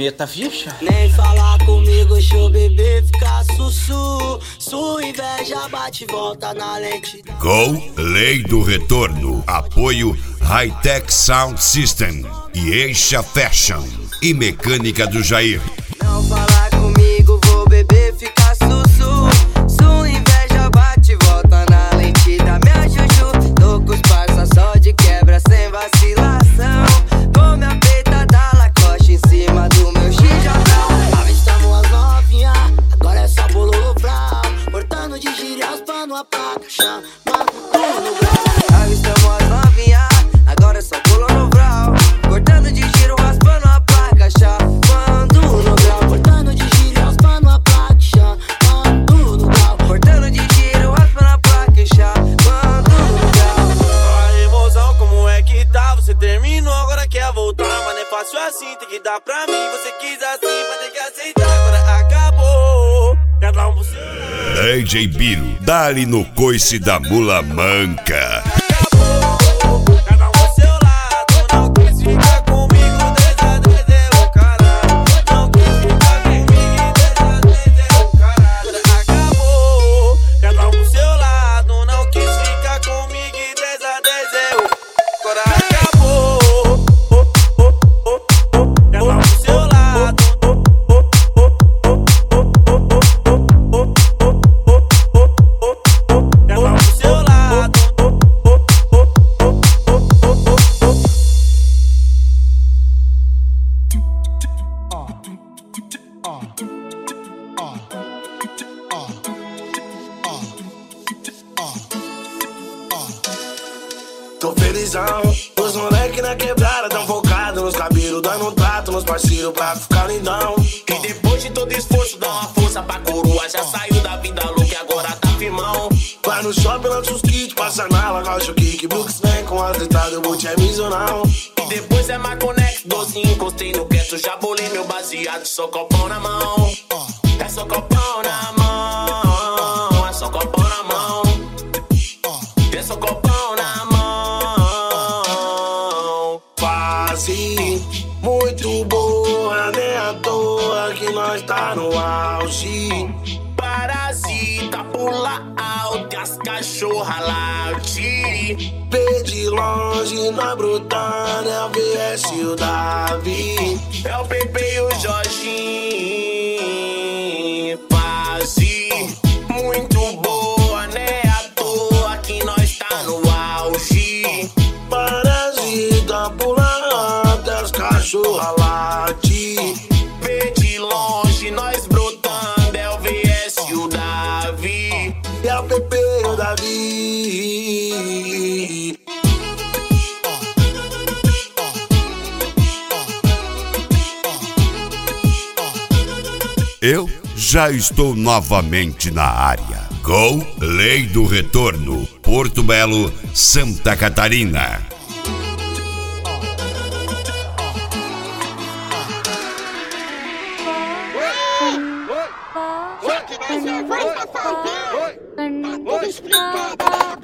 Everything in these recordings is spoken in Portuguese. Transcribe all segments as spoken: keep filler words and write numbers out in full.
meta ficha. Nem falar comigo, deixa o bebê ficar sussu. Sua inveja bate e volta na lentidão. Go, Lei do Retorno. Apoio Hightech Sound System e Eixa Fashion e Mecânica do Jair. Não falar comigo, vou beber, ficar sussu. Sua inveja bate e volta na lentidão. Minha juju, tô com os parça só de quebra, sem vacilação. Com minha peita da Lacoste em cima do meu xijadão. Avistamos as novinha, agora é só bolo brau. Cortando de gíria os pano a placa, chamando no grau. Avistamos as novinha, agora é só bolo no brau. Cortando de giro, raspando a placa, chamando no grau. Cortando de giro, raspando a placa, chamando no grau. Cortando de giro, raspando a placa, chamando no grau. A emoção, como é que tá? Você terminou, agora quer voltar. Mas não é fácil assim, tem que dar pra mim. Você quis assim, vai ter que aceitar. Agora acabou, cada um você. D J Biro, dá-lhe no coice da mula manca. Tô felizão, os moleque na quebrada tão focado nos cabelos, dando trato nos parceiros pra ficar lindão. E depois de todo esforço, dá uma força pra coroa. Já saiu da vida louca e agora tá firmão. Vai no shopping, lança os kits, passa na lagosta o kick. Brooks vem com as letradas, eu vou te avisionar. E depois é Marconex, dozinho, encostei no quieto. Já bolei meu baseado, só copão na mão. É só copão na mão, é só copão na mão. É só copão na mão. Fase muito boa, nem à toa que nós tá no auge. Parasita, pula alto e as cachorra late. Vê de longe, nós brotando, é o V S e o Davi. É o Pepe e o Jorginho. Fase muito boa, né? À toa que nós tá no auge. Parasita, pula alto, é os cachorra late. Vê de longe, nós brotando, é o V S e o Davi. É o Pepe e o Davi. Eu já estou novamente na área. Go, Lei do Retorno. Porto Belo, Santa Catarina. Vou explicar.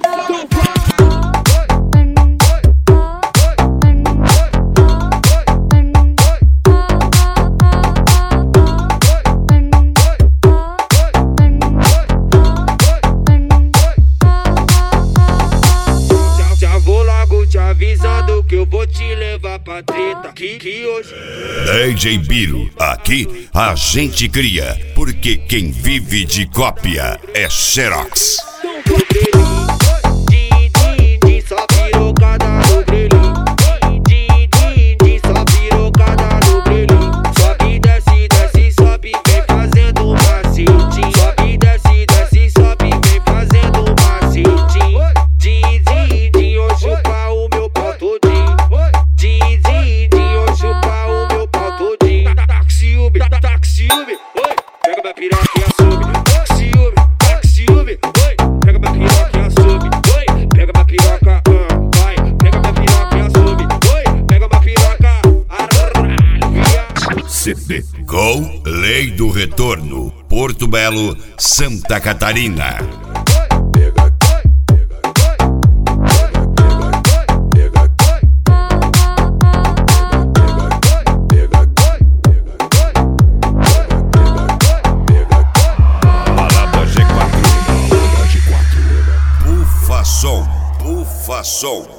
Já vou logo te avisando que eu vou te levar pra treta. Que, que hoje D J Biro, aqui a gente cria, porque quem vive de cópia é Xerox. só pirocada no brilhinho. Só pirocada no brilhinho. Sobe, desce, desce, sobe, vem fazendo macete. Sobe, desce, desce, sobe, vem fazendo macete. Din, din, din, eu chupa o meu pau todinho. Din, din, din, eu chupa o meu pau todinho. Taxiube, taxiube, oi, pega minha piroca e assume. Taxiube, taxiube, oi, pega minha piroca e assume. Oi, pega minha piroca, ah, vai, pega minha piroca e assume. Oi, pega minha piroca, arralha. C D Go, Lei do Retorno. Porto Belo, Santa Catarina. Bufa Som.